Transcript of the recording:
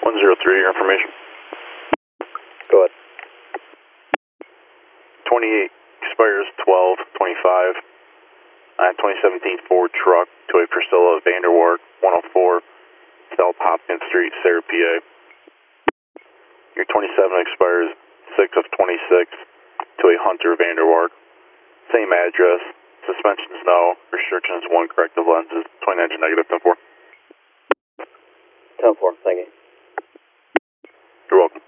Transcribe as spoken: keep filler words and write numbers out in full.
one zero three, your information. Go ahead. twenty-eight expires twelve twenty-five. Uh, twenty seventeen Ford truck to a Priscilla Vanderwark, one oh four South Hopkins Street, Sarah, P A. Your twenty-seven expires six of twenty-six to a Hunter Vanderwark. Same address. Suspensions no. Restrictions one. Corrective lenses. twenty engine negative. ten four. ten four. Thank you. You're welcome.